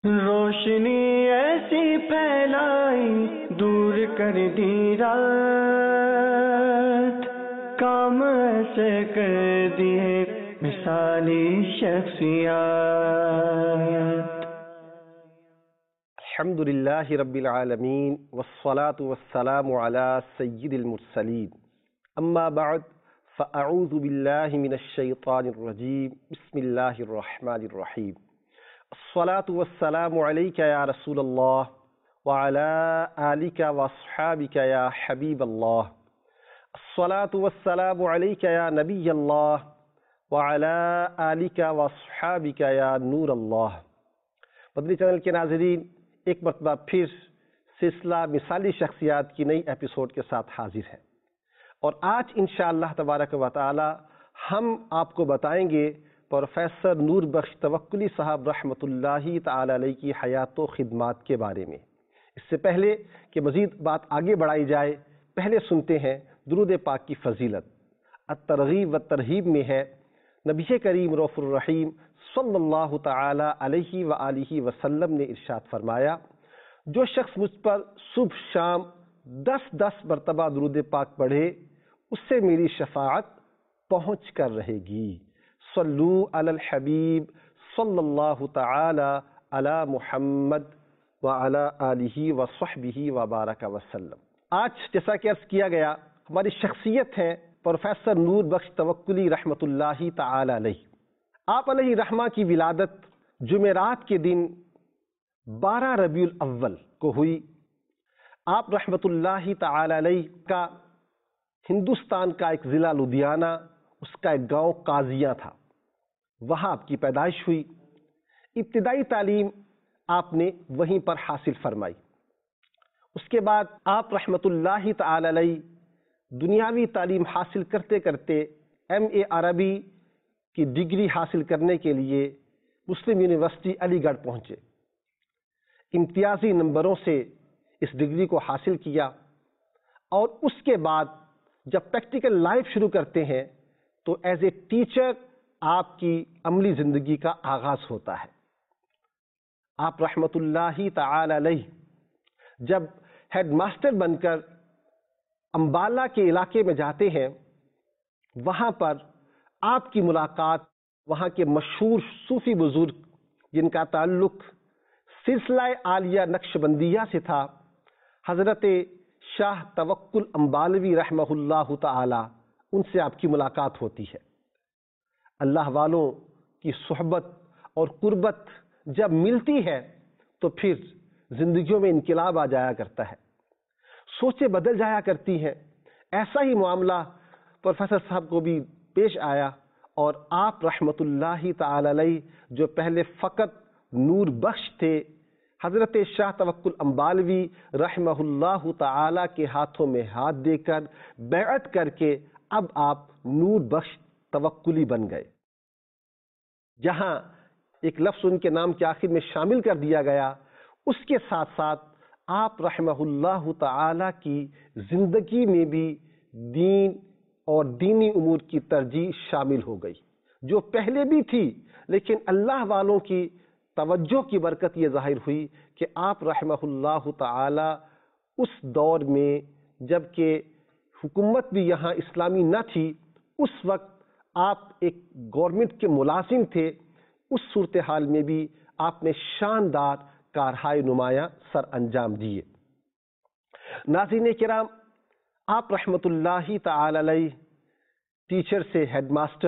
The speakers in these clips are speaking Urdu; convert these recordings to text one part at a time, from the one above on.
روشنی ایسی پھیلائی دور کر دی رات، کام ایسے کر دیے مثالی شخصیات۔ الحمد للہ رب العالمین والصلاة والسلام علی سید المرسلین، اما بعد فاعوذ باللہ من الشیطان الرجیم، بسم اللہ الرحمن الرحیم۔ الصلاة والسلام علیک یا رسول اللہ وعلی آلک واصحابک یا حبیب اللہ۔ الصلاة والسلام علیک یا نبی اللہ وعلی آلک واصحابک یا نور اللہ۔ مدنی چینل کے ناظرین، ایک مرتبہ پھر سلسلہ مثالی شخصیات کی نئی ایپیسوڈ کے ساتھ حاضر ہے، اور آج انشاءاللہ تبارک و تعالی ہم آپ کو بتائیں گے پروفیسر نور بخش توکلی صاحب رحمۃ اللہ تعالی علیہ کی حیات و خدمات کے بارے میں۔ اس سے پہلے کہ مزید بات آگے بڑھائی جائے، پہلے سنتے ہیں درود پاک کی فضیلت۔ الترغیب و ترہیب میں ہے، نبی کریم رؤوف الرحیم صلی اللہ تعالی علیہ وآلہ وسلم نے ارشاد فرمایا، جو شخص مجھ پر صبح شام 10 مرتبہ درود پاک پڑھے، اس سے میری شفاعت پہنچ کر رہے گی۔ صلو علی الحبیب صلی اللہ تعالی علی محمد وعلی آلہ وصحبہ وبارک وسلم۔ آج جیسا کہ عرض کیا گیا، ہماری شخصیت ہے پروفیسر نور بخش توکلی رحمۃ اللہ تعالی علیہ۔ آپ علیہ رحمہ کی ولادت جمعرات کے دن 12 ربیع الاول کو ہوئی۔ آپ رحمۃ اللہ تعالی علیہ کا ہندوستان کا ایک ضلع لدھیانہ، اس کا ایک گاؤں قاضیاں تھا، وہاں آپ کی پیدائش ہوئی۔ ابتدائی تعلیم آپ نے وہیں پر حاصل فرمائی۔ اس کے بعد آپ رحمۃ اللہ تعالی علیہ دنیاوی تعلیم حاصل کرتے کرتے MA عربی کی ڈگری حاصل کرنے کے لیے مسلم یونیورسٹی علی گڑھ پہنچے۔ امتیازی نمبروں سے اس ڈگری کو حاصل کیا، اور اس کے بعد جب پریکٹیکل لائف شروع کرتے ہیں تو ایز اے ٹیچر آپ کی عملی زندگی کا آغاز ہوتا ہے۔ آپ رحمۃ اللہ تعالی علیہ جب ہیڈ ماسٹر بن کر امبالہ کے علاقے میں جاتے ہیں، وہاں پر آپ کی ملاقات وہاں کے مشہور صوفی بزرگ جن کا تعلق سلسلہ عالیہ نقشبندیہ سے تھا، حضرت شاہ توکل امبالوی رحمہ اللہ تعالی، ان سے آپ کی ملاقات ہوتی ہے۔ اللہ والوں کی صحبت اور قربت جب ملتی ہے تو پھر زندگیوں میں انقلاب آ جایا کرتا ہے، سوچیں بدل جایا کرتی ہیں۔ ایسا ہی معاملہ پروفیسر صاحب کو بھی پیش آیا، اور آپ رحمۃ اللہ تعالی علیہ جو پہلے فقط نور بخش تھے، حضرت شاہ توکل امبالوی رحمہ اللہ تعالی کے ہاتھوں میں ہاتھ دے کر بیعت کر کے اب آپ نور بخش توکلی بن گئے۔ جہاں ایک لفظ ان کے نام کے آخر میں شامل کر دیا گیا، اس کے ساتھ ساتھ آپ رحمہ اللہ تعالی کی زندگی میں بھی دین اور دینی امور کی ترجیح شامل ہو گئی، جو پہلے بھی تھی، لیکن اللہ والوں کی توجہ کی برکت یہ ظاہر ہوئی کہ آپ رحمہ اللہ تعالی اس دور میں جب کہ حکومت بھی یہاں اسلامی نہ تھی، اس وقت آپ ایک گورنمنٹ کے ملازم تھے، اس صورتحال میں بھی آپ نے شاندار کارہائے نمایاں سر انجام دیے۔ ناظرین کرام، آپ رحمۃ اللہ تعالی علیہ ٹیچر سے ہیڈ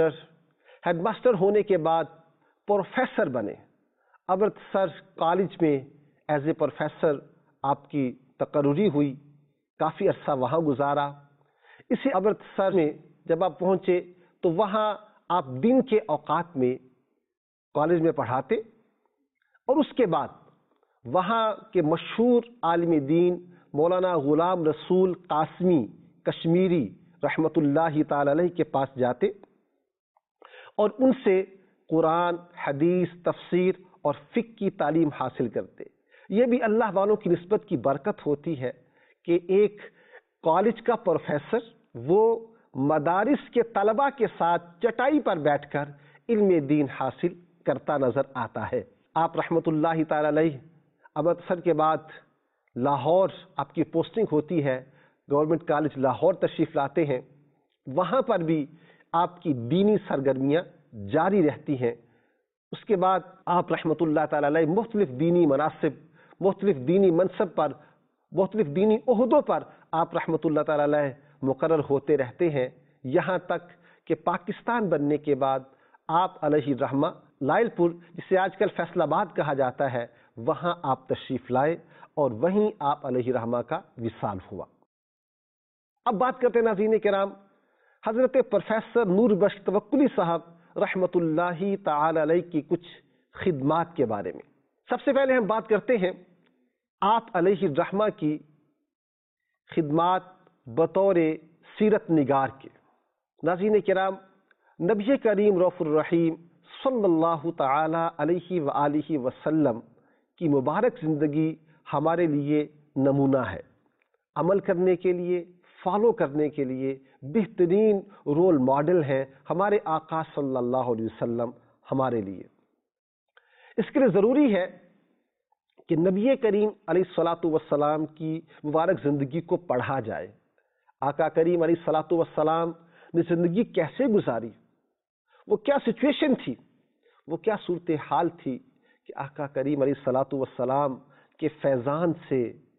ماسٹر ہونے کے بعد پروفیسر بنے۔ امرتسر کالج میں ایز اے پروفیسر آپ کی تقرری ہوئی، کافی عرصہ وہاں گزارا۔ اسی امرتسر میں جب آپ پہنچے تو وہاں آپ دن کے اوقات میں کالج میں پڑھاتے، اور اس کے بعد وہاں کے مشہور عالم دین مولانا غلام رسول قاسمی کشمیری رحمۃ اللہ تعالی علیہ کے پاس جاتے اور ان سے قرآن، حدیث، تفسیر اور فقہ کی تعلیم حاصل کرتے۔ یہ بھی اللہ والوں کی نسبت کی برکت ہوتی ہے کہ ایک کالج کا پروفیسر وہ مدارس کے طلباء کے ساتھ چٹائی پر بیٹھ کر علم دین حاصل کرتا نظر آتا ہے۔ آپ رحمۃ اللہ تعالی علیہ امرتسر کے بعد لاہور آپ کی پوسٹنگ ہوتی ہے، گورنمنٹ کالج لاہور تشریف لاتے ہیں، وہاں پر بھی آپ کی دینی سرگرمیاں جاری رہتی ہیں۔ اس کے بعد آپ رحمۃ اللہ تعالی علیہ مختلف دینی مناصب، مختلف دینی منصب پر، مختلف دینی عہدوں پر آپ رحمۃ اللہ تعالی علیہ مقرر ہوتے رہتے ہیں، یہاں تک کہ پاکستان بننے کے بعد آپ علیہ الرحمہ لائل پور، جسے آج کل فیصل آباد کہا جاتا ہے، وہاں آپ تشریف لائے اور وہیں آپ علیہ الرحمہ کا وصال ہوا۔ اب بات کرتے ہیں ناظرین کرام حضرت پروفیسر نور بخش توکلی صاحب رحمۃ اللہ تعالی علیہ کی کچھ خدمات کے بارے میں۔ سب سے پہلے ہم بات کرتے ہیں آپ علیہ الرحمہ کی خدمات بطور سیرت نگار کے۔ ناظرین کرام، نبی کریم رؤوف الرحیم صلی اللہ تعالی علیہ وآلہ وسلم کی مبارک زندگی ہمارے لیے نمونہ ہے، عمل کرنے کے لیے، فالو کرنے کے لیے بہترین رول ماڈل ہے ہمارے آقا صلی اللہ علیہ وسلم ہمارے لیے۔ اس کے لیے ضروری ہے کہ نبی کریم علیہ الصلاۃ والسلام کی مبارک زندگی کو پڑھا جائے۔ آقا کریم علیہ الصلاۃ والسلام نے زندگی کیسے گزاری، وہ کیا سچویشن تھی، وہ کیا صورتحال تھی کہ آقا کریم علیہ الصلاۃ والسلام کے فیضان سے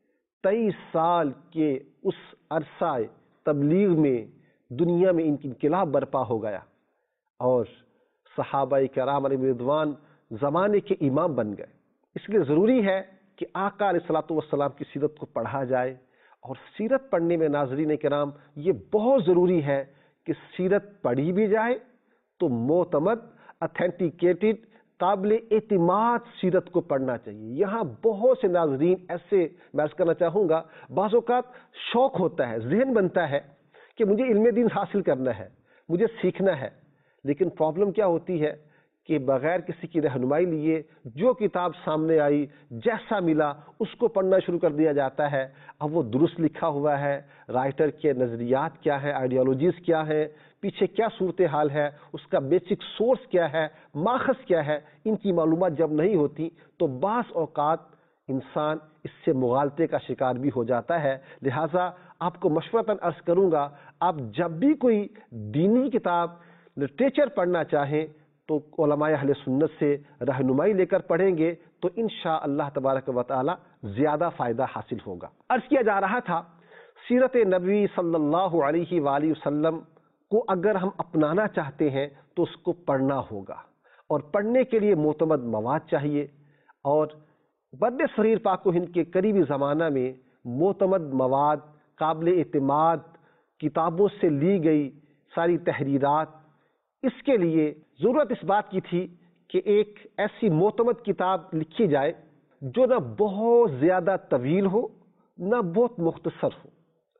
23 سال کے اس عرصہ تبلیغ میں دنیا میں ان کی انقلاب برپا ہو گیا اور صحابہ کرام علیہ رضوان زمانے کے امام بن گئے۔ اس لیے ضروری ہے کہ آقا علیہ الصلاۃ والسلام کی سیرت کو پڑھا جائے، اور سیرت پڑھنے میں ناظرین کرام یہ بہت ضروری ہے کہ سیرت پڑھی بھی جائے تو معتمد، اتھینٹیکیٹڈ، قابل اعتماد سیرت کو پڑھنا چاہیے۔ یہاں بہت سے ناظرین ایسے، میں عرض کرنا چاہوں گا، بعض اوقات شوق ہوتا ہے، ذہن بنتا ہے کہ مجھے علم دین حاصل کرنا ہے، مجھے سیکھنا ہے، لیکن پرابلم کیا ہوتی ہے کہ بغیر کسی کی رہنمائی لیے جو کتاب سامنے آئی، جیسا ملا اس کو پڑھنا شروع کر دیا جاتا ہے۔ اب وہ درست لکھا ہوا ہے، رائٹر کے نظریات کیا ہے، آئیڈیالوجیز کیا ہے، پیچھے کیا صورتحال ہے، اس کا بیسک سورس کیا ہے، ماخذ کیا ہے، ان کی معلومات جب نہیں ہوتی تو بعض اوقات انسان اس سے مغالطے کا شکار بھی ہو جاتا ہے۔ لہٰذا آپ کو مشورتاً عرض کروں گا، آپ جب بھی کوئی دینی کتاب، لٹریچر پڑھنا چاہیں تو علماء اہل سنت سے رہنمائی لے کر پڑھیں گے تو انشاءاللہ تبارک و تعالی زیادہ فائدہ حاصل ہوگا۔ عرض کیا جا رہا تھا، سیرت نبی صلی اللہ علیہ وآلہ وسلم کو اگر ہم اپنانا چاہتے ہیں تو اس کو پڑھنا ہوگا، اور پڑھنے کے لیے معتمد مواد چاہیے، اور بر صغیر پاک و ہند کے قریبی زمانہ میں معتمد مواد، قابل اعتماد کتابوں سے لی گئی ساری تحریرات، اس کے لیے ضرورت اس بات کی تھی کہ ایک ایسی معتمد کتاب لکھی جائے جو نہ بہت زیادہ طویل ہو نہ بہت مختصر ہو،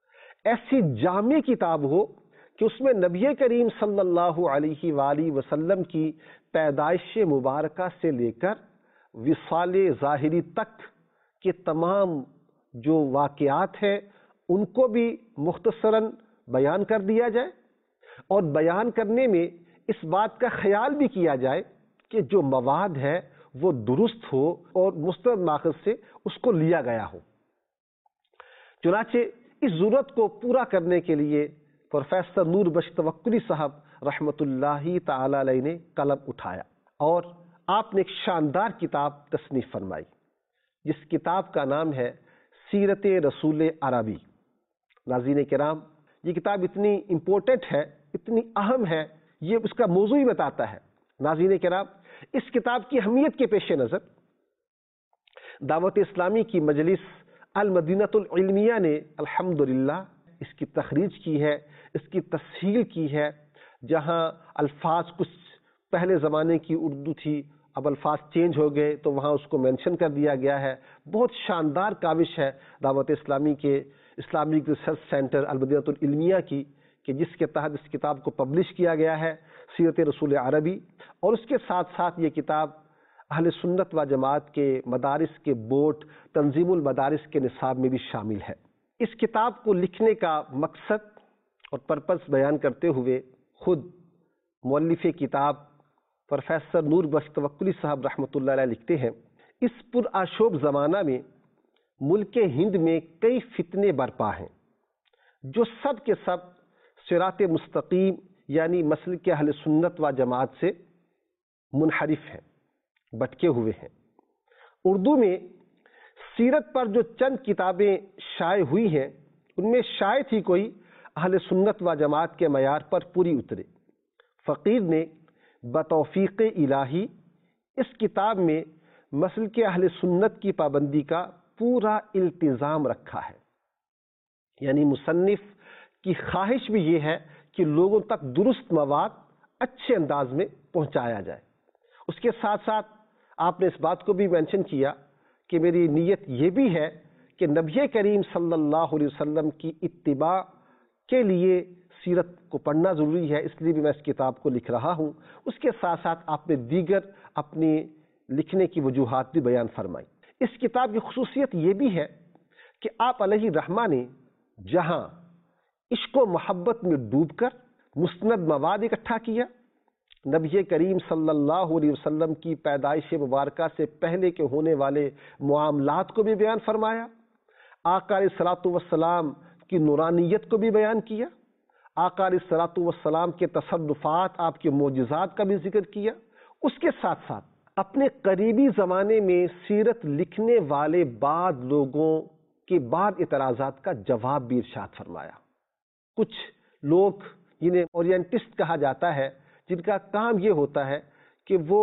ایسی جامع کتاب ہو کہ اس میں نبی کریم صلی اللہ علیہ وآلہ وسلم کی پیدائش مبارکہ سے لے کر وصال ظاہری تک کے تمام جو واقعات ہیں ان کو بھی مختصراً بیان کر دیا جائے، اور بیان کرنے میں اس بات کا خیال بھی کیا جائے کہ جو مواد ہے وہ درست ہو اور مستند ماخذ سے اس کو لیا گیا ہو۔ چنانچہ اس ضرورت کو پورا کرنے کے لیے پروفیسر نور بخش توکلی صاحب رحمۃ اللہ تعالی علیہ نے قلم اٹھایا اور آپ نے ایک شاندار کتاب تصنیف فرمائی، جس کتاب کا نام ہے سیرت رسول عربی۔ ناظرین کرام، یہ کتاب اتنی امپورٹنٹ ہے، اتنی اہم ہے، یہ اس کا موضوع ہی بتاتا ہے۔ ناظرین کرام، اس کتاب کی اہمیت کے پیش نظر دعوت اسلامی کی مجلس المدینۃ العلمیہ نے الحمدللہ اس کی تخریج کی ہے، اس کی تصحیح کی ہے۔ جہاں الفاظ کچھ پہلے زمانے کی اردو تھی، اب الفاظ چینج ہو گئے تو وہاں اس کو مینشن کر دیا گیا ہے۔ بہت شاندار کاوش ہے دعوت اسلامی کے Islamic research centre Al-Madinah Al-Ilmiyah کی، کہ جس کے تحت اس کتاب کو پبلش کیا گیا ہے، سیرت رسول عربی، اور اس کے ساتھ ساتھ یہ کتاب اہل سنت و جماعت کے مدارس کے بورڈ تنظیم المدارس کے نصاب میں بھی شامل ہے۔ اس کتاب کو لکھنے کا مقصد اور پرپس بیان کرتے ہوئے خود مؤلف کتاب प्रोफेसर नूर बख्श तवक्कुली साहब रहमतुल्लाह अलैह लिखते हैं, इस पुरआशोब ज़माना में मुल्क हिंद में कई फितने बरपा हैं जो सब के सब सिरात मुस्तकीम यानी मसलक अहले सुन्नत व जमात से मुनहरिफ हैं, भटके हुए हैं। उर्दू में सीरत पर जो चंद किताबें शाये हुई हैं उनमें शायद ही कोई अहले सुन्नत व जमात के मयार पर पूरी उतरे। फ़कीर ने बतौफीक़ इलाही इस किताब में मसलक अहले सुन्नत की पाबंदी का पूरा इल्तिज़ाम रखा है, यानी मुसन्निफ की ख्वाहिश भी ये है कि लोगों तक दुरुस्त मवाद अच्छे अंदाज में पहुंचाया जाए। उसके साथ साथ आपने इस बात को भी मेंशन किया कि मेरी नीयत ये भी है कि नबी करीम सल्लल्लाहु अलैहि वसल्लम की इत्तिबा के लिए सीरत को पढ़ना ज़रूरी है, इसलिए भी मैं इस किताब को लिख रहा हूँ। उसके साथ साथ आपने दीगर अपनी लिखने की वजूहात भी बयान फरमाई। इस किताब की खुसूसियत ये भी है कि आप अलैहि रहमा ने जहाँ इश्क व मोहब्बत में डूबकर मुस्नद मवाद इकट्ठा किया, नबी करीम सल्लल्लाहु अलैहि वसल्लम की पैदाइश मुबारका से पहले के होने वाले मामलात को भी बयान फरमाया, आका अलैहिस्सलातु वस्सलाम की नूरानियत को भी बयान किया, आका अलैहिस्सलातु वस्सलाम के तसर्रुफात, आपके मोजिज़ात का भी जिक्र किया। उसके साथ साथ अपने करीबी ज़माने में सीरत लिखने वाले बाद लोगों के बाद इतराज़ात का जवाब भी इरशाद फरमाया। कुछ लोग जिन्हें ओरिएंटिस्ट कहा जाता है, जिनका काम ये होता है कि वो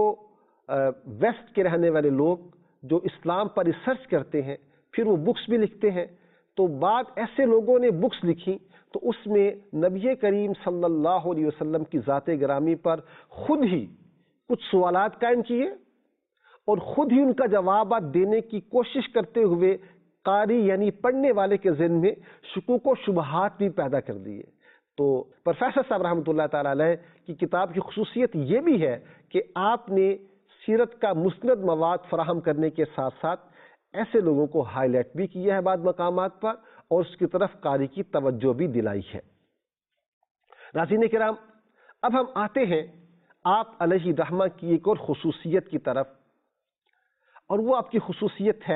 वेस्ट के रहने वाले लोग जो इस्लाम पर रिसर्च करते हैं फिर वो बुक्स भी लिखते हैं, तो बाद ऐसे लोगों ने बुक्स लिखी तो उसमें नबी करीम सल्लल्लाहु अलैहि वसल्लम की ज़ाते गिरामी पर खुद ही कुछ सवालात कायम किए और खुद ही उनका जवाब देने की कोशिश करते हुए कारी यानी पढ़ने वाले के ज़हन में शुकूक व शुबहात भी पैदा कर दिए। तो प्रोफेसर साहब रहमतुल्लाह ताला अलैह की किताब की खुसूसियत ये भी है कि आपने सीरत का मुस्नद मवाद फराहम करने के साथ साथ ऐसे लोगों को हाईलाइट भी किया है बाद मकामात पर और उसकी तरफ कारी की तवज्जो भी दिलाई है। नाज़रीन किराम, अब हम आते हैं आप अलैहि रहमा की एक और खुसूसियत की तरफ, और वो आपकी खुसूसियत है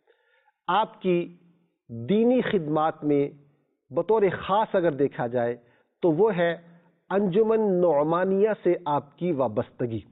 आपकी दीनी खिदमात में बतौर ख़ास अगर देखा जाए तो वो है अंजुमन नुअमानिया से आपकी वाबस्तगी।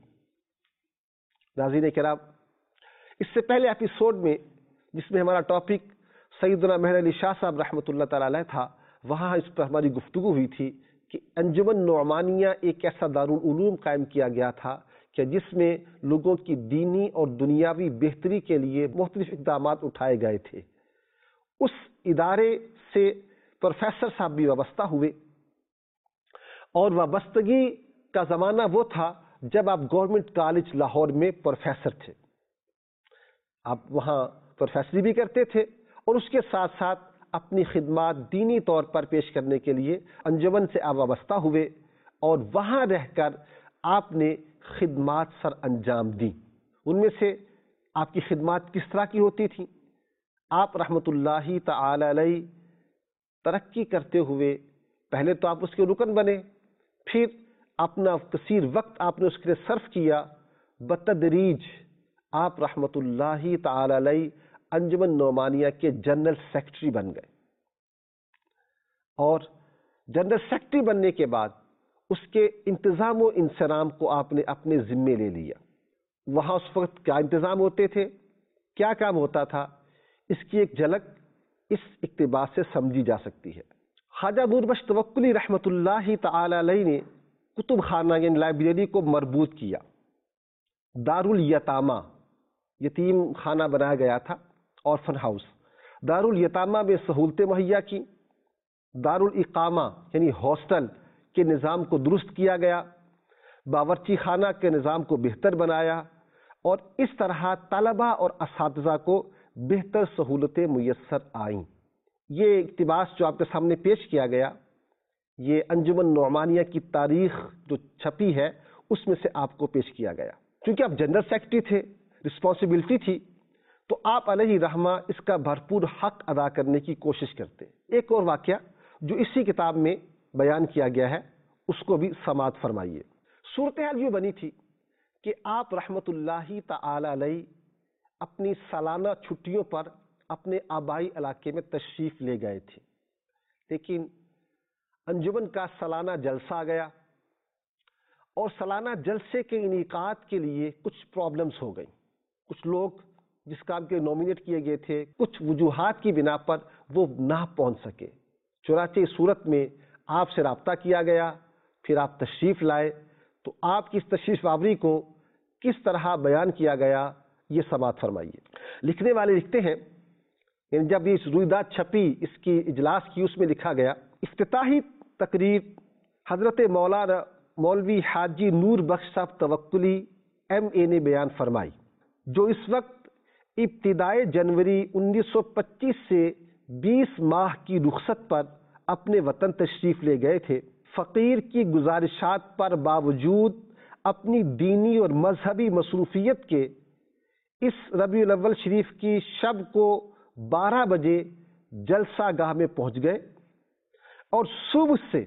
नाज़रीन किराम, इससे पहले एपिसोड में जिसमें हमारा टॉपिक सैयदना मेहर अली शाह साहब रहमतुल्लाह ताला अलैह था, वहाँ इस पर हमारी गुफ्तगू हुई थी कि अंजुमन नुअमानिया एक ऐसा दारुल उलूम कायम किया गया था कि जिसमें लोगों की दीनी और दुनियावी बेहतरी के लिए मुख्तलिफ इक़दामात उठाए गए थे। उस इदारे से प्रोफेसर साहब भी वाबस्ता हुए और वाबस्तगी का ज़माना वो था जब आप गवर्नमेंट कॉलेज लाहौर में प्रोफेसर थे। आप वहाँ प्रोफेसरी भी करते थे और उसके साथ साथ अपनी खिदमात दीनी तौर पर पेश करने के लिए अंजुमन से आप वाबस्ता हुए और वहाँ रहकर आपने खिदमात सर अंजाम दी। उनमें से आपकी खिदमात किस तरह की होती थी? आप रहमतुल्लाहि तआला अलैह तरक्की करते हुए पहले तो आप उसके रुकन बने, फिर अपना कसीर वक्त आपने उसके लिए सर्फ किया, बतदरीज आप रहमतुल्लाहि तआला अलैह अंजुमन नुअमानिया के जनरल सेक्रेटरी बन गए और जनरल सेक्रेटरी बनने के बाद उसके इंतज़ाम व इंसराम को आपने अपने ज़िम्मे ले लिया। वहाँ उस वक्त क्या इंतज़ाम होते थे, क्या काम होता था, इसकी एक झलक इस इक़्तिबास से समझी जा सकती है। ख्वाजा नूर बख्श तवक्कुली रहमतुल्लाहि तआला अलैह ने कुतुब खाना यानी लाइब्रेरी को मरबूत किया। दारुल यतामा यतीम खाना बनाया गया था, ऑर्फन हाउस। दारुल यतामा में सहूलतें मुहैया की। दारुल इकामा यानी हॉस्टल के निज़ाम को दुरुस्त किया गया, बावर्ची खाना के निज़ाम को बेहतर बनाया और इस तरह तलबा और असातिज़ा को बेहतर सहूलतें मुयस्सर आईं। ये इक़्तिबास जो आपके सामने पेश किया गया, ये अंजुमन नुअमानिया की तारीख जो छपी है उसमें से आपको पेश किया गया। क्योंकि आप जनरल सेक्रेटरी थे, रिस्पॉन्सिबिलिटी थी, तो आप अलैहि रहमा इसका भरपूर हक अदा करने की कोशिश करते। एक और वाक़या जो इसी किताब में बयान किया गया है उसको भी समाअत फरमाइए। सूरत हाल यूँ बनी थी کہ آپ رحمت اللہ تعالی علیہ اپنی سالانہ چھٹیوں پر اپنے آبائی علاقے میں تشریف لے گئے تھے، لیکن انجمن کا سالانہ جلسہ آ گیا اور سالانہ جلسے کے انعقاد کے لیے کچھ پرابلمز ہو گئی. کچھ لوگ جس کام کے نامینیٹ کیے گئے تھے کچھ وجوہات کی بنا پر وہ نہ پہنچ سکے. چنانچہ اس صورت میں آپ سے رابطہ کیا گیا، پھر آپ تشریف لائے. تو آپ کی اس تشریف آوری کو کس طرح بیان کیا گیا یہ سماعت فرمائیے. لکھنے والے لکھتے ہیں، یعنی جب یہ رویداد چھپی اس کی اجلاس کی، اس میں لکھا گیا افتتاحی تقریر حضرت مولانا مولوی حاجی نور بخش صاحب توکلی MA نے بیان فرمائی، جو اس وقت ابتدائے جنوری 1925 سے 20 ماہ کی رخصت پر اپنے وطن تشریف لے گئے تھے. فقیر کی گزارشات پر باوجود اپنی دینی اور مذہبی مصروفیت کے اس ربیع الاول شریف کی شب کو 12 بجے جلسہ گاہ میں پہنچ گئے اور صبح سے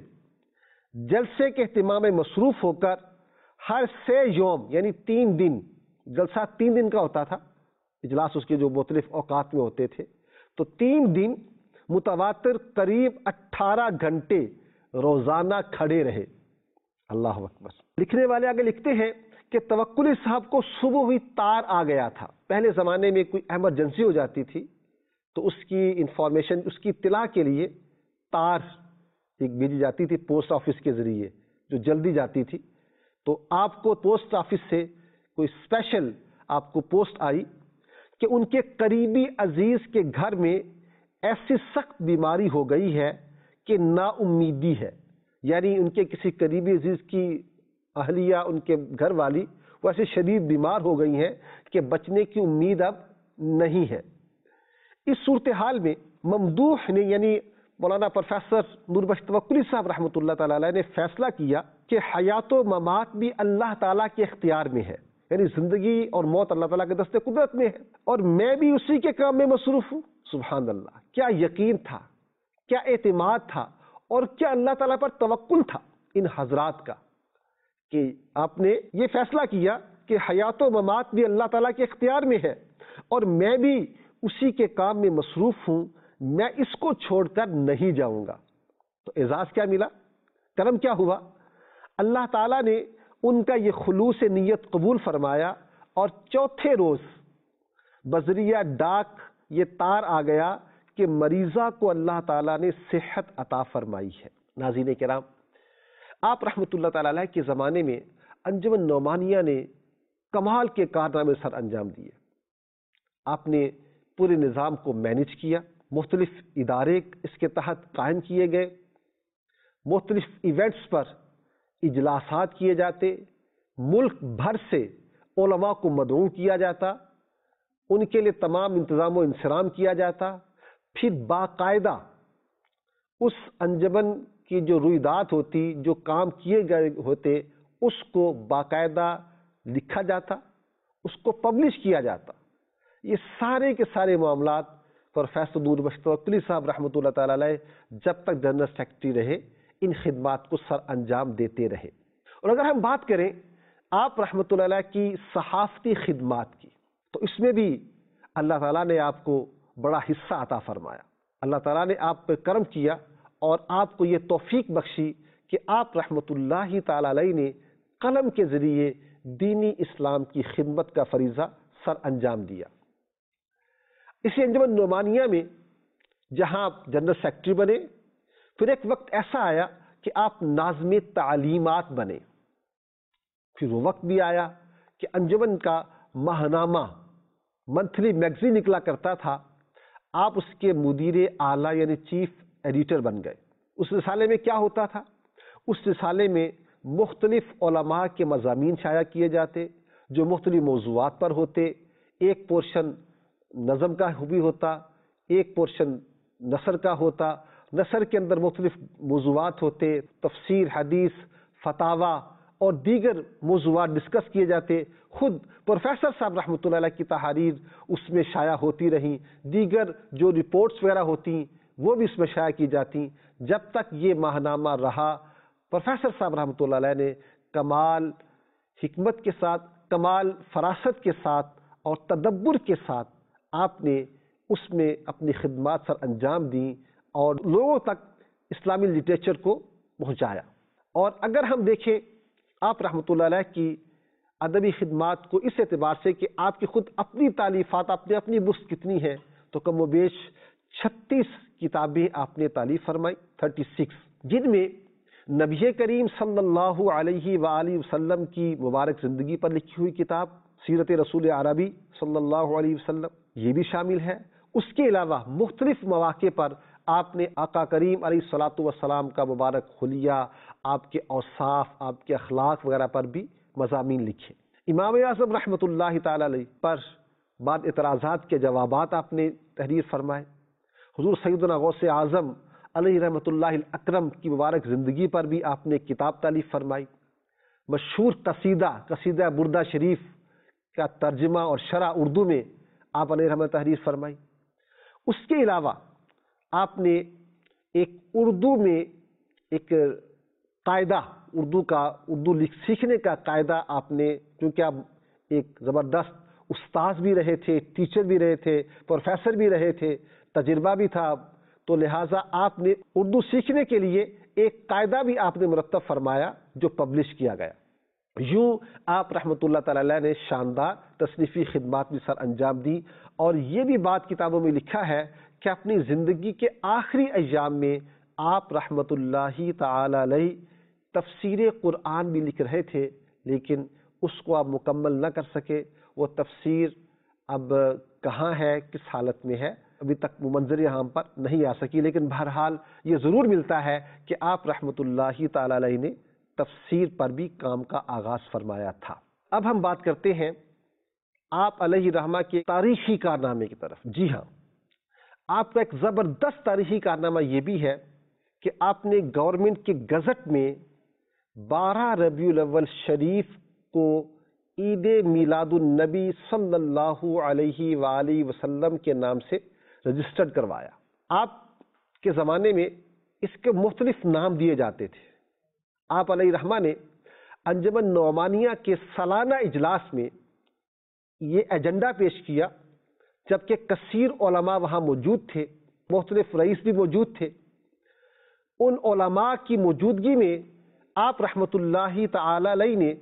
جلسے کے اہتمام میں مصروف ہو کر ہر 3 یوم یعنی 3 دن، جلسہ 3 دن کا ہوتا تھا، اجلاس اس کے جو مختلف اوقات میں ہوتے تھے، تو 3 دن متواتر قریب 18 گھنٹے روزانہ کھڑے رہے. اللہ اکبر. لکھنے والے آگے لکھتے ہیں کہ توکلی صاحب کو صبح ہوئی تار آ گیا تھا. پہلے زمانے میں کوئی ایمرجنسی ہو جاتی تھی تو اس کی انفارمیشن، اس کی اطلاع کے لیے تار ایک بھیجی جاتی تھی پوسٹ آفس کے ذریعے جو جلدی جاتی تھی. تو آپ کو پوسٹ آفس سے کوئی اسپیشل آپ کو پوسٹ آئی کہ ان کے قریبی عزیز کے گھر میں ایسی سخت بیماری ہو گئی ہے کہ نا امیدی ہے. یعنی ان کے کسی قریبی عزیز کی اہلیہ، ان کے گھر والی وہ ایسے شدید بیمار ہو گئی ہیں کہ بچنے کی امید اب نہیں ہے. اس صورتحال میں ممدوح نے یعنی مولانا پروفیسر نور بخش توکلی صاحب رحمۃ اللہ تعالی علیہ نے فیصلہ کیا کہ حیات و ممات بھی اللہ تعالیٰ کے اختیار میں ہے، یعنی زندگی اور موت اللہ تعالیٰ کے دست قدرت میں ہے، اور میں بھی اسی کے کام میں مصروف ہوں. سبحان اللہ. کیا یقین تھا، کیا اعتماد تھا اور کیا اللہ تعالیٰ پر توکل تھا ان حضرات کا کہ آپ نے یہ فیصلہ کیا کہ حیات و ممات بھی اللہ تعالیٰ کے اختیار میں ہے اور میں بھی اسی کے کام میں مصروف ہوں، میں اس کو چھوڑ کر نہیں جاؤں گا. تو اعزاز کیا ملا، کرم کیا ہوا، اللہ تعالیٰ نے ان کا یہ خلوص نیت قبول فرمایا اور چوتھے روز بذریعہ ڈاک یہ تار آ گیا کہ مریضہ کو اللہ تعالیٰ نے صحت عطا فرمائی ہے. ناظرین کرام، آپ رحمۃ اللہ تعالیٰ علیہ کے زمانے میں انجمن نعمانیہ نے کمال کے کارنامے سر انجام دیے. آپ نے پورے نظام کو مینیج کیا، مختلف ادارے اس کے تحت قائم کیے گئے، مختلف ایونٹس پر اجلاسات کیے جاتے، ملک بھر سے علماء کو مدعو کیا جاتا، ان کے لیے تمام انتظام و انصرام کیا جاتا. پھر باقاعدہ اس انجمن کی جو رویداد ہوتی، جو کام کیے گئے ہوتے، اس کو باقاعدہ لکھا جاتا، اس کو پبلش کیا جاتا. یہ سارے کے سارے معاملات پروفیسر نور بخش توکلی صاحب رحمۃ اللہ تعالی علیہ جب تک جنرل سیکرٹری رہے ان خدمات کو سر انجام دیتے رہے. اور اگر ہم بات کریں آپ رحمۃ اللہ علیہ کی صحافتی خدمات کی، تو اس میں بھی اللہ تعالیٰ نے آپ کو بڑا حصہ عطا فرمایا. اللہ تعالیٰ نے آپ پہ کرم کیا اور آپ کو یہ توفیق بخشی کہ آپ رحمۃ اللہ تعالی علیہ نے قلم کے ذریعے دینی اسلام کی خدمت کا فریضہ سر انجام دیا. اسی انجمن نعمانیہ میں جہاں آپ جنرل سیکرٹری بنے، پھر ایک وقت ایسا آیا کہ آپ ناظم تعلیمات بنے. پھر وہ وقت بھی آیا کہ انجمن کا ماہنامہ منتھلی میگزین نکلا کرتا تھا، آپ اس کے مدیر اعلیٰ یعنی چیف ایڈیٹر بن گئے. اس رسالے میں کیا ہوتا تھا؟ اس رسالے میں مختلف علماء کے مضامین شائع کیے جاتے جو مختلف موضوعات پر ہوتے. ایک پورشن نظم کا بھی ہوتا، ایک پورشن نثر کا ہوتا. نثر کے اندر مختلف موضوعات ہوتے، تفسیر، حدیث، فتاوی اور دیگر موضوعات ڈسکس کیے جاتے. خود پروفیسر صاحب رحمۃ اللہ علیہ کی تحاریر اس میں شائع ہوتی رہیں، دیگر جو رپورٹس وغیرہ ہوتی وہ بھی اس میں شائع کی جاتی. جب تک یہ ماہنامہ رہا، پروفیسر صاحب رحمۃ اللہ علیہ نے کمال حکمت کے ساتھ کمال فراست کے ساتھ اور تدبر کے ساتھ آپ نے اس میں اپنی خدمات سر انجام دیں اور لوگوں تک اسلامی لٹریچر کو پہنچایا۔ اور اگر ہم دیکھیں آپ رحمۃ اللہ علیہ کی ادبی خدمات کو اس اعتبار سے کہ آپ کی خود اپنی تالیفات اپنی بست کتنی ہیں، تو کم و بیش 36 کتابیں آپ نے تالیف فرمائی، 36، جن میں نبی کریم صلی اللہ علیہ وآلہ وسلم کی مبارک زندگی پر لکھی ہوئی کتاب سیرت رسول عربی صلی اللہ علیہ وسلم یہ بھی شامل ہے۔ اس کے علاوہ مختلف مواقع پر آپ نے آقا کریم علیہ الصلاۃ والسلام کا مبارک حلیہ، آپ کے اوصاف، آپ کے اخلاق وغیرہ پر بھی مضامین لکھے۔ امام اعظم رحمۃ اللہ تعالی علیہ پر بعد اعتراضات کے جوابات آپ نے تحریر فرمائے۔ حضور سیدنا غوث اعظم علیہ رحمۃ اللہ الاکرم کی مبارک زندگی پر بھی آپ نے کتاب تالیف فرمائی۔ مشہور قصیدہ بردہ شریف کا ترجمہ اور شرح اردو میں آپ علیہ رحمۃ تحریر فرمائی۔ اس کے علاوہ آپ نے ایک اردو میں ایک قاعدہ، اردو سیکھنے کا قاعدہ آپ نے، کیونکہ آپ ایک زبردست استاذ بھی رہے تھے، ٹیچر بھی رہے تھے، پروفیسر بھی رہے تھے، تجربہ بھی تھا، تو لہٰذا آپ نے اردو سیکھنے کے لیے ایک قاعدہ بھی آپ نے مرتب فرمایا جو پبلش کیا گیا۔ یوں آپ رحمۃ اللہ تعالی علیہ نے شاندار تصنیفی خدمات بھی سر انجام دی، اور یہ بھی بات کتابوں میں لکھا ہے کہ اپنی زندگی کے آخری ایام میں آپ رحمۃ اللہ تعالی علیہ تفسیر قرآن بھی لکھ رہے تھے، لیکن اس کو آپ مکمل نہ کر سکے۔ وہ تفسیر اب کہاں ہے، کس حالت میں ہے، ابھی تک وہ منظر یہاں پر نہیں آ سکی، لیکن بہرحال یہ ضرور ملتا ہے کہ آپ رحمۃ اللہ تعالی علیہ نے تفسیر پر بھی کام کا آغاز فرمایا تھا۔ اب ہم بات کرتے ہیں آپ علیہ رحمہ کے تاریخی کارنامے کی طرف۔ جی ہاں، آپ کا ایک زبردست تاریخی کارنامہ یہ بھی ہے کہ آپ نے گورنمنٹ کے گزٹ میں 12 ربیع الاول شریف کو عید میلاد النبی صلی اللہ علیہ وآلہ وسلم کے نام سے رجسٹرڈ کروایا۔ آپ کے زمانے میں اس کے مختلف نام دیے جاتے تھے۔ آپ علیہ رحمہ نے انجمن نعمانیہ کے سالانہ اجلاس میں یہ ایجنڈا پیش کیا، جبکہ کثیر علماء وہاں موجود تھے، مختلف رئیس بھی موجود تھے۔ ان علماء کی موجودگی میں آپ رحمۃ اللہ تعالی علیہ نے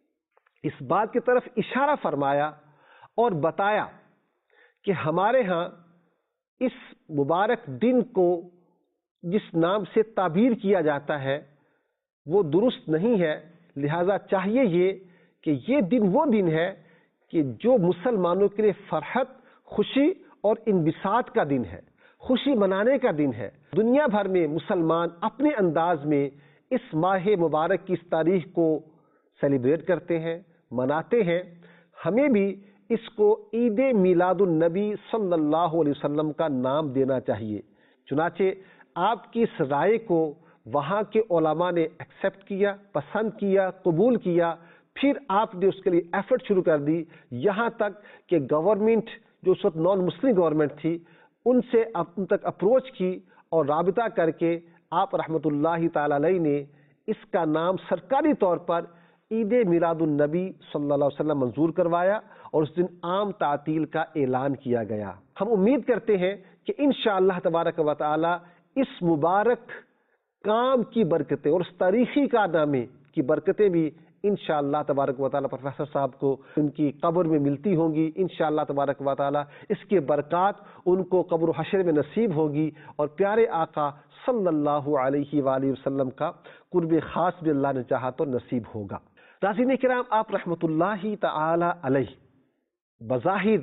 اس بات کی طرف اشارہ فرمایا اور بتایا کہ ہمارے ہاں اس مبارک دن کو جس نام سے تعبیر کیا جاتا ہے وہ درست نہیں ہے، لہذا چاہیے یہ کہ یہ دن وہ دن ہے کہ جو مسلمانوں کے لیے فرحت، خوشی اور انبساط کا دن ہے، خوشی منانے کا دن ہے۔ دنیا بھر میں مسلمان اپنے انداز میں اس ماہ مبارک کی اس تاریخ کو سیلیبریٹ کرتے ہیں، مناتے ہیں۔ ہمیں بھی اس کو عید میلاد النبی صلی اللہ علیہ وسلم کا نام دینا چاہیے۔ چنانچہ آپ کی اس رائے کو وہاں کے علماء نے ایکسیپٹ کیا، پسند کیا، قبول کیا، پھر آپ نے اس کے لیے ایفرٹ شروع کر دی، یہاں تک کہ گورنمنٹ جو اس وقت نان مسلم گورنمنٹ تھی ان تک اپروچ کی اور رابطہ کر کے آپ رحمۃ اللہ تعالی علیہ نے اس کا نام سرکاری طور پر عید میلاد النبی صلی اللہ علیہ وسلم منظور کروایا اور اس دن عام تعطیل کا اعلان کیا گیا۔ ہم امید کرتے ہیں کہ انشاءاللہ تبارک و تعالی اس مبارک کام کی برکتیں اور اس تاریخی کارنامے کی برکتیں بھی انشاءاللہ تبارک و تعالی پروفیسر صاحب کو ان کی قبر میں ملتی ہوں گی۔ انشاءاللہ تبارک و تعالی اس کے برکات ان کو قبر و حشر میں نصیب ہوگی، اور پیارے آقا صلی اللہ علیہ وآلہ وسلم کا قرب خاص بھی اللہ نے چاہا تو نصیب ہوگا۔ ناظرین کرام، آپ رحمۃ اللہ تعالی علیہ بظاہر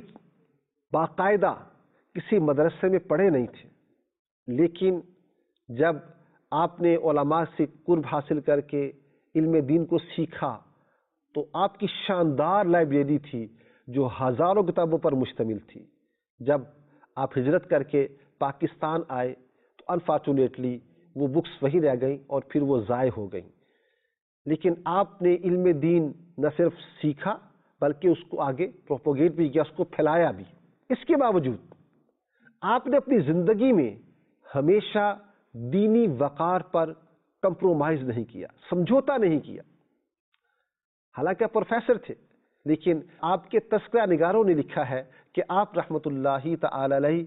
باقاعدہ کسی مدرسے میں پڑھے نہیں تھے، لیکن جب آپ نے علماء سے قرب حاصل کر کے علم دین کو سیکھا تو آپ کی شاندار لائبریری تھی جو ہزاروں کتابوں پر مشتمل تھی۔ جب آپ ہجرت کر کے پاکستان آئے تو انفارچونیٹلی وہ بکس وہیں رہ گئیں اور پھر وہ ضائع ہو گئیں، لیکن آپ نے علم دین نہ صرف سیکھا بلکہ اس کو آگے پروپوگیٹ بھی کیا، اس کو پھیلایا بھی۔ اس کے باوجود آپ نے اپنی زندگی میں ہمیشہ دینی وقار پر کمپرومائز نہیں کیا، سمجھوتا نہیں کیا۔ حالانکہ آپ پروفیسر تھے، لیکن آپ کے تذکرہ نگاروں نے لکھا ہے کہ آپ رحمۃ اللہ تعالی علیہ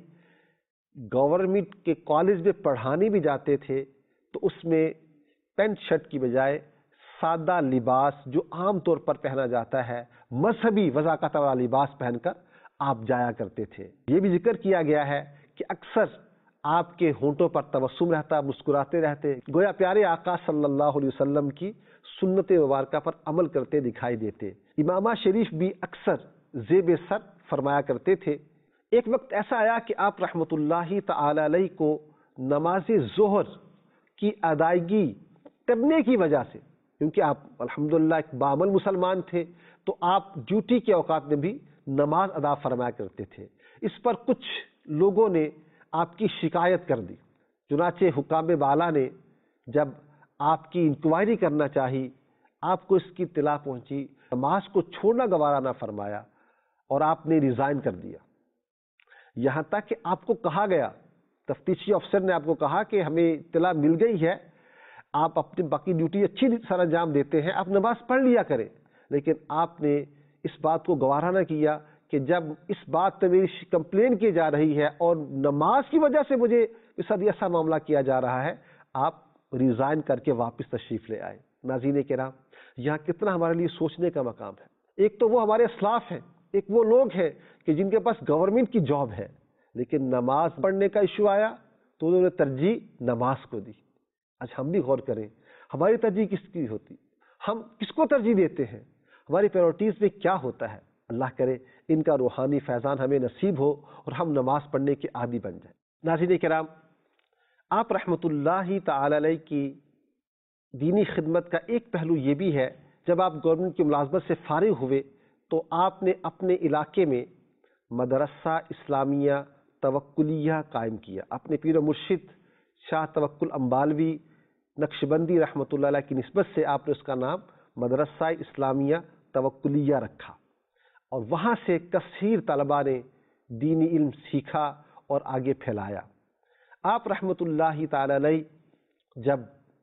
گورنمنٹ کے کالج میں پڑھانے بھی جاتے تھے تو اس میں پینٹ شرٹ کی بجائے سادہ لباس جو عام طور پر پہنا جاتا ہے، مذہبی وضاقت والا لباس پہن کر آپ جایا کرتے تھے۔ یہ بھی ذکر کیا گیا ہے کہ اکثر آپ کے ہونٹوں پر تبسم رہتا، مسکراتے رہتے، گویا پیارے آقا صلی اللہ علیہ وسلم کی سنت مبارکہ پر عمل کرتے دکھائی دیتے۔ امامہ شریف بھی اکثر زیب سر فرمایا کرتے تھے۔ ایک وقت ایسا آیا کہ آپ رحمۃ اللہ تعالی علیہ کو نماز ظہر کی ادائیگی کرنے کی وجہ سے، کیونکہ آپ الحمدللہ ایک بعمل مسلمان تھے، تو آپ ڈیوٹی کے اوقات میں بھی نماز ادا فرمایا کرتے تھے۔ اس پر کچھ لوگوں نے آپ کی شکایت کر دی، چنانچہ حکام بالا نے جب آپ کی انکوائری کرنا چاہی، آپ کو اس کی اطلاع پہنچی، نماز کو چھوڑنا گوارا نہ فرمایا اور آپ نے ریزائن کر دیا۔ یہاں تک کہ آپ کو کہا گیا، تفتیشی افسر نے آپ کو کہا کہ ہمیں اطلاع مل گئی ہے، آپ اپنی باقی ڈیوٹی اچھی سر انجام دیتے ہیں، آپ نماز پڑھ لیا کریں، لیکن آپ نے اس بات کو گوارا نہ کیا کہ جب اس بات پہ میری کمپلین کی جا رہی ہے اور نماز کی وجہ سے مجھے اس ایسا معاملہ کیا جا رہا ہے، آپ ریزائن کر کے واپس تشریف لے آئے۔ ناظرین کرام، یہاں کتنا ہمارے لیے سوچنے کا مقام ہے۔ ایک تو وہ ہمارے اسلاف ہیں، ایک وہ لوگ ہیں کہ جن کے پاس گورنمنٹ کی جاب ہے، لیکن نماز پڑھنے کا ایشو آیا تو انہوں نے ترجیح نماز کو دی۔ آج ہم بھی غور کریں، ہماری ترجیح کس کی ہوتی، ہم کس کو ترجیح دیتے ہیں، ہماری پریورٹیز میں کیا ہوتا ہے۔ اللہ کرے ان کا روحانی فیضان ہمیں نصیب ہو اور ہم نماز پڑھنے کے عادی بن جائیں۔ ناظرین کرام، آپ رحمۃ اللہ تعالی علیہ کی دینی خدمت کا ایک پہلو یہ بھی ہے، جب آپ گورنمنٹ کی ملازمت سے فارغ ہوئے تو آپ نے اپنے علاقے میں مدرسہ اسلامیہ توکلیہ قائم کیا۔ اپنے پیر و مرشد شاہ توکل امبالوی نقشبندی رحمۃ اللہ علیہ کی نسبت سے آپ نے اس کا نام مدرسہ اسلامیہ توکلیہ رکھا، اور وہاں سے کثیر طلباء نے دینی علم سیکھا اور آگے پھیلایا۔ آپ رحمۃ اللہ تعالی علیہ جب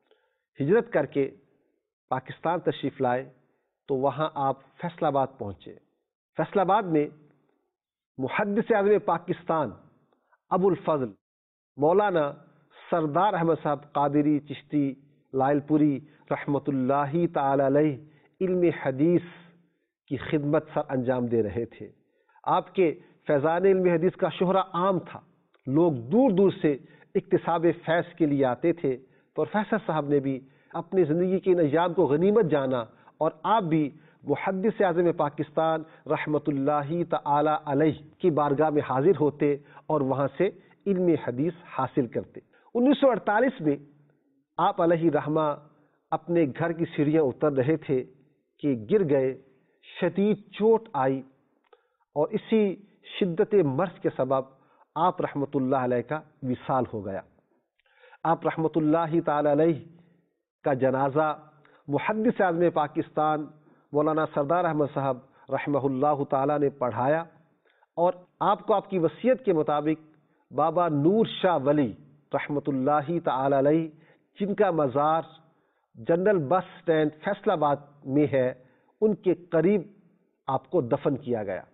ہجرت کر کے پاکستان تشریف لائے تو وہاں آپ فیصل آباد پہنچے۔ فیصل آباد میں محدث اعظم پاکستان ابو الفضل مولانا سردار احمد صاحب قادری چشتی لائل پوری رحمۃ اللہ تعالی علیہ علم حدیث کی خدمت سر انجام دے رہے تھے۔ آپ کے فیضان علم حدیث کا شہرہ عام تھا، لوگ دور دور سے اکتساب فیض کے لیے آتے تھے۔ پروفیسر صاحب نے بھی اپنی زندگی کے ان ایام کو غنیمت جانا، اور آپ بھی محدث اعظم پاکستان رحمۃ اللہ تعالی علیہ کی بارگاہ میں حاضر ہوتے اور وہاں سے علم حدیث حاصل کرتے۔ 1948 میں آپ علیہ رحمہ اپنے گھر کی سیڑھیاں اتر رہے تھے کہ گر گئے، شدید چوٹ آئی، اور اسی شدت مرض کے سبب آپ رحمۃ اللہ علیہ کا وصال ہو گیا۔ آپ رحمۃ اللہ تعالی علیہ کا جنازہ محدث اعظم پاکستان مولانا سردار احمد صاحب رحمہ اللہ تعالی نے پڑھایا، اور آپ کو آپ کی وصیت کے مطابق بابا نور شاہ ولی رحمۃ اللہ تعالی علیہ، جن کا مزار جنرل بس سٹینڈ فیصل آباد میں ہے، ان کے قریب آپ کو دفن کیا گیا۔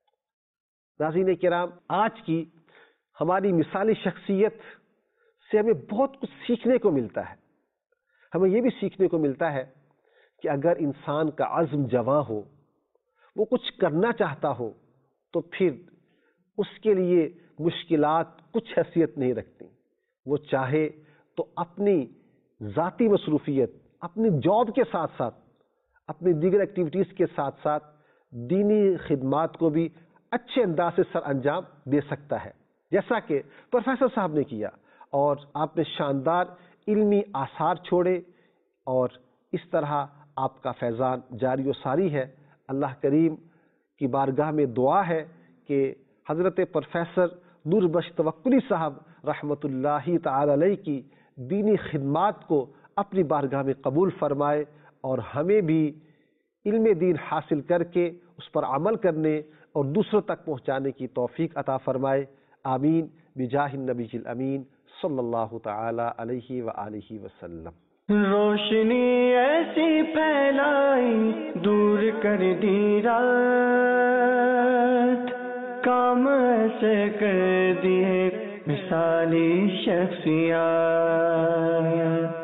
ناظرین کرام، آج کی ہماری مثالی شخصیت سے ہمیں بہت کچھ سیکھنے کو ملتا ہے۔ ہمیں یہ بھی سیکھنے کو ملتا ہے کہ اگر انسان کا عزم جواں ہو، وہ کچھ کرنا چاہتا ہو، تو پھر اس کے لیے مشکلات کچھ حیثیت نہیں رکھتی۔ وہ چاہے تو اپنی ذاتی مصروفیت، اپنی جاب کے ساتھ ساتھ، اپنی دیگر ایکٹیویٹیز کے ساتھ ساتھ دینی خدمات کو بھی اچھے انداز سے سر انجام دے سکتا ہے، جیسا کہ پروفیسر صاحب نے کیا، اور آپ نے شاندار علمی آثار چھوڑے، اور اس طرح آپ کا فیضان جاری و ساری ہے۔ اللہ کریم کی بارگاہ میں دعا ہے کہ حضرت پروفیسر نور بخش توکلی صاحب رحمۃ اللہ تعالی علیہ کی دینی خدمات کو اپنی بارگاہ میں قبول فرمائے، اور ہمیں بھی علم دین حاصل کر کے اس پر عمل کرنے اور دوسروں تک پہنچانے کی توفیق عطا فرمائے۔ آمین بجاہ النبی الامین صلی اللہ تعالی علیہ وآلہ وسلم۔ روشنی ایسی پھیلائی دور کر دی رات، کام ایسے کر دیے مثالی شخصیات،